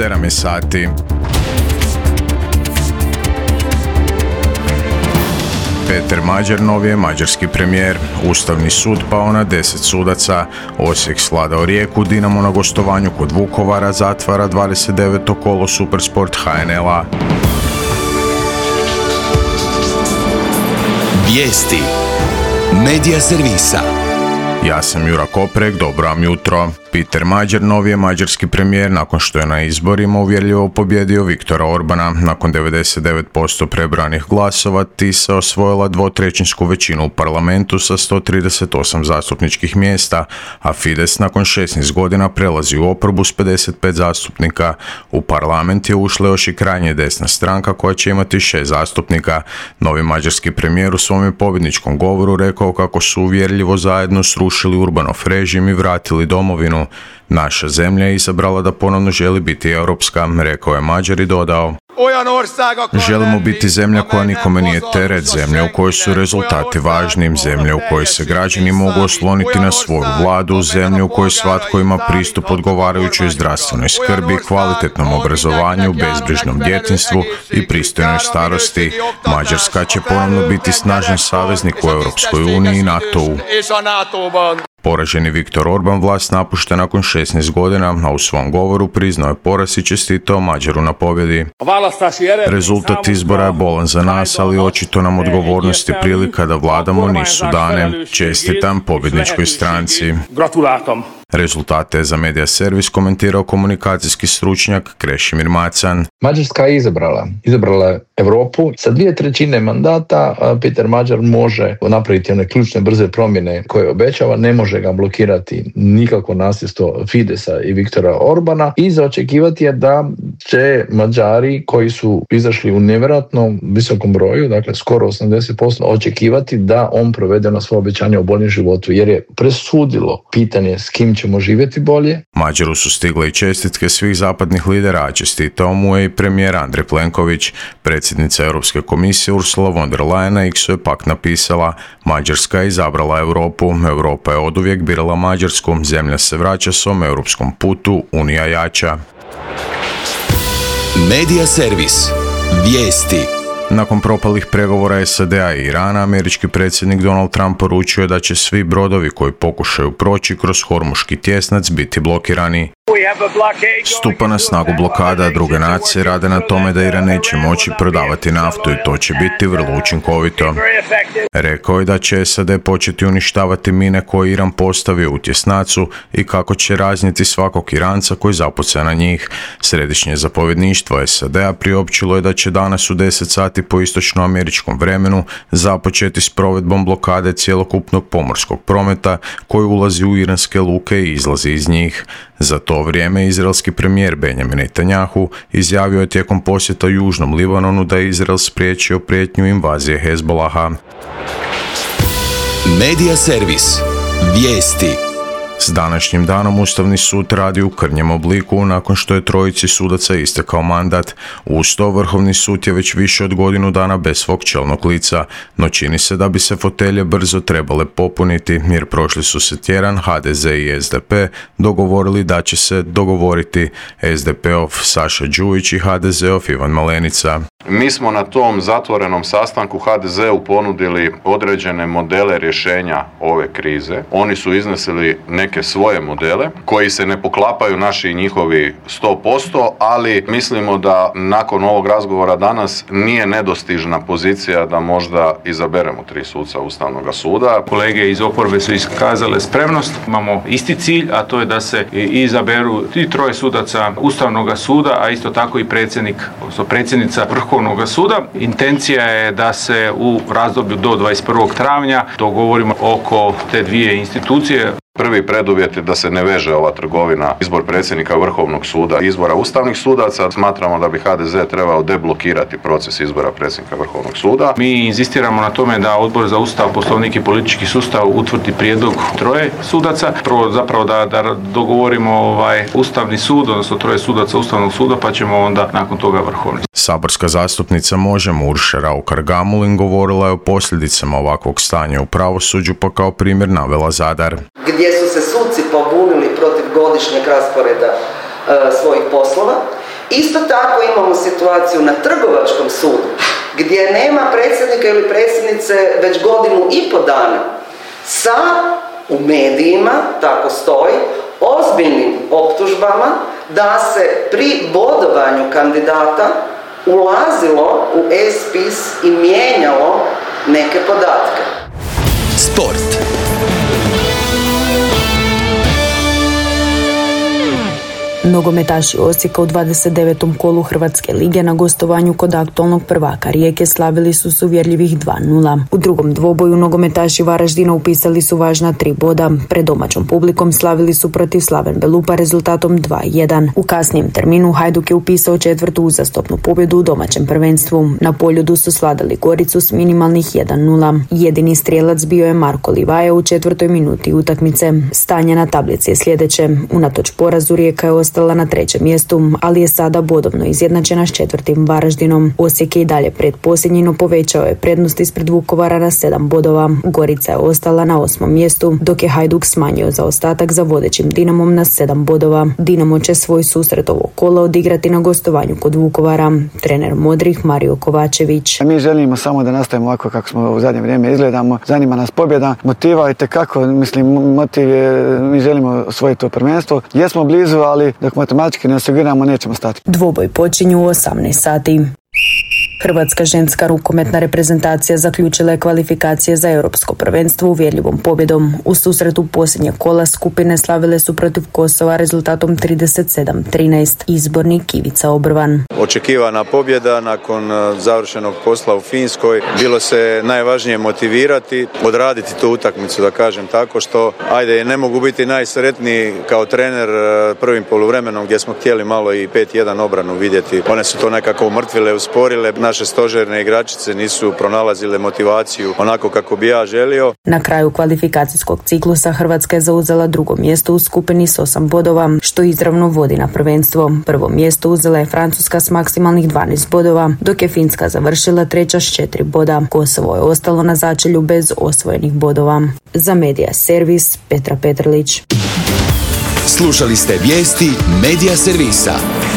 7 je sati. Peter Mađar novi je mađarski premijer. Ustavni sud pao na 10 sudaca. Osijek svladao Rijeku, Dinamo na gostovanju kod Vukovara zatvara 29. kolo Supersport HNL-a. Vijesti Medija servisa. Ja sam Jura Koprek, dobro vam jutro. Peter Mađar novi je mađarski premijer nakon što je na izborima uvjerljivo pobjedio Viktora Orbana. Nakon 99% prebranih glasova TISA osvojila dvotrećinsku većinu u parlamentu sa 138 zastupničkih mjesta, a Fides nakon 16 godina prelazi u oporbu s 55 zastupnika. U parlament je ušla još i krajnje desna stranka koja će imati 6 zastupnika. Novi mađarski premijer u svom pobjedničkom govoru rekao kako su uvjerljivo zajedno srušili Urbanov režim i vratili domovinu. Naša zemlja je izabrala da ponovno želi biti europska, rekao je Mađar i dodao: želimo biti zemlja koja nikome nije teret, zemlja u kojoj su rezultati važni, zemlja u kojoj se građani mogu osloniti na svoju vladu, zemlja u kojoj svatko ima pristup odgovarajućoj zdravstvenoj skrbi, kvalitetnom obrazovanju, bezbrižnom djetinjstvu i pristojnoj starosti. Mađarska će ponovno biti snažan saveznik u Europskoj uniji i NATO-u. Poraženi Viktor Orban vlast napušta nakon 16 godina, a u svom govoru priznao je poraz i čestitao Mađaru na pobjedi. Rezultat izbora je bolan za nas, ali očito nam odgovornost i prilika da vladamo nisu dane. Čestitam pobjedničkoj stranci. Rezultate je za Medija servis komentirao komunikacijski stručnjak Krešimir Macan. Mađarska je izabrala Europu. Sa 2/3 mandata Peter Mađar može napraviti one ključne brze promjene koje obećava, ne može ga blokirati nikako nasljedstvo Fidesa i Viktora Orbana i za očekivati je da će Mađari koji su izašli u nevjerojatno visokom broju, dakle skoro 80%, očekivati da on provede na svoje obećanje o boljem životu, jer je presudilo pitanje s kim ćemo živjeti bolje. Mađaru su stigle i čestitke svih zapadnih lidera, a čestitao mu je i premijer Andrej Plenković. Predsjednica Europske komisije Ursula von der Leyen na X-u je pak napisala: Mađarska je izabrala Europu, Europa je oduvijek birala Mađarsku, zemlja se vraća svom europskom putu, Unija jača. Medija servis. Vijesti. Nakon propalih pregovora SAD-a i Irana, američki predsjednik Donald Trump poručuje da će svi brodovi koji pokušaju proći kroz Hormuški tjesnac biti blokirani. Stupa na snagu blokada, druge nacije rade na tome da Iran neće moći prodavati naftu i to će biti vrlo učinkovito. Rekao je da će SAD početi uništavati mine koje Iran postavio u tjesnacu i kako će raznijeti svakog Iranca koji zapuca na njih. Središnje zapovjedništvo SAD-a priopćilo je da će danas u 10 sati po istočnoameričkom vremenu započeti s provedbom blokade cjelokupnog pomorskog prometa koji ulazi u iranske luke i izlazi iz njih. Za to vrijeme izraelski premijer Benjamin Netanjahu izjavio je tijekom posjeta Južnom Libanonu da je Izrael spriječio prijetnju invazije Hezbolaha. Medija servis. Vijesti. S današnjim danom Ustavni sud radi u krnjem obliku nakon što je trojici sudaca istekao mandat. Uz to Vrhovni sud je već više od godinu dana bez svog čelnog lica, no čini se da bi se fotelje brzo trebale popuniti jer prošli su se tjedan HDZ i SDP dogovorili da će se dogovoriti SDP-ov Saša Đujić i HDZ-ov Ivan Malenica. Mi smo na tom zatvorenom sastanku HDZ-u ponudili određene modele rješenja ove krize. Oni su iznesili neke svoje modele koji se ne poklapaju naši i njihovi 100%, ali mislimo da nakon ovog razgovora danas nije nedostižna pozicija da možda izaberemo 3 suca Ustavnog suda. Kolege iz oporbe su iskazale spremnost. Imamo isti cilj, a to je da se izaberu i 3 sudaca Ustavnog suda, a isto tako i predsjednik, odnosno predsjednica Vrhovnog suda. Intencija je da se u razdoblju do 21. travnja dogovorimo oko te dvije institucije. Prvi preduvjet je da se ne veže ova trgovina izbor predsjednika Vrhovnog suda i izbora ustavnih sudaca. Smatramo da bi HDZ trebao deblokirati proces izbora predsjednika Vrhovnog suda. Mi inzistiramo na tome da Odbor za Ustav, Poslovnik i politički sustav utvrdi prijedlog 3 sudaca. Prvo zapravo da dogovorimo Ustavni sud, odnosno 3 sudaca Ustavnog suda, pa ćemo onda nakon toga Vrhovni. Saborska zastupnica Možemo Urša Raukar-Gamulin govorila je o posljedicama ovakvog stanja u pravosuđu, pa kao primjer navela Zadar. Gdje su se suci pobunili protiv godišnjeg rasporeda svojih poslova Isto tako imamo situaciju na Trgovačkom sudu gdje nema predsjednika ili predsjednice već 1,5 godina sa, u medijima, tako stoji, ozbiljnim optužbama da se pri bodovanju kandidata ulazilo u e-spis i mijenjalo neke podatke. Sport. Nogometaši Osijeka u 29. kolu Hrvatske lige na gostovanju kod aktualnog prvaka Rijeke slavili su s uvjerljivih 2:0. U drugom dvoboju nogometaši Varaždina upisali su važna 3 boda. Pred domaćom publikom slavili su protiv Slaven Belupa rezultatom 2:1. U kasnijem terminu Hajduk je upisao 4. uzastopnu pobjedu u domaćem prvenstvu. Na Poljudu su svladali Goricu s minimalnih 1:0. Jedini strijelac bio je Marko Livaja u 4. minuti utakmice. Stanje na tablici je sljedeće. Unatoč porazu Rijeka je ostala na 3. mjestu, ali je sada bodovno izjednačena s 4. Varaždinom. Osijek je i dalje predposljednji, no povećao je prednost ispred Vukovara na 7 bodova. Gorica je ostala na 8. mjestu, dok je Hajduk smanjio zaostatak za vodećim Dinamom na 7 bodova. Dinamo će svoj susret ovog kola odigrati na gostovanju kod Vukovara. Trener Modrih Mario Kovačević. Mi želimo samo da nastavimo ovako kako smo u zadnje vrijeme izgledamo. Zanima nas pobjeda. Motiva je tekako, motiv je, mi želimo osvojiti to prvenstvo. Jesmo blizu, ali dok matematički ne osiguramo, nećemo stati. Dvoboj počinju u 18 sati. Hrvatska ženska rukometna reprezentacija zaključila je kvalifikacije za europsko prvenstvo uvjerljivom pobjedom. U susretu posljednjeg kola skupine slavile su protiv Kosova rezultatom 37-13. Izbornik Ivica Obrvan. Očekivana pobjeda nakon završenog posla u Finskoj. Bilo se najvažnije motivirati, odraditi tu utakmicu, da kažem tako, što ne mogu biti najsretniji kao trener prvim poluvremenom gdje smo htjeli malo i 5-1 obranu vidjeti. One su to nekako umrtvile, usporile. Naše stožerne igračice nisu pronalazile motivaciju onako kako bi ja želio. Na kraju kvalifikacijskog ciklusa Hrvatska je zauzela 2. mjesto u skupini s 8 bodova, što izravno vodi na prvenstvo. 1. mjesto uzela je Francuska s maksimalnih 12 bodova, dok je Finska završila 3. s 4 boda. Kosovo je ostalo na začelju bez osvojenih bodova. Za Medija servis Petra Petrlić. Slušali ste vijesti Medija servisa.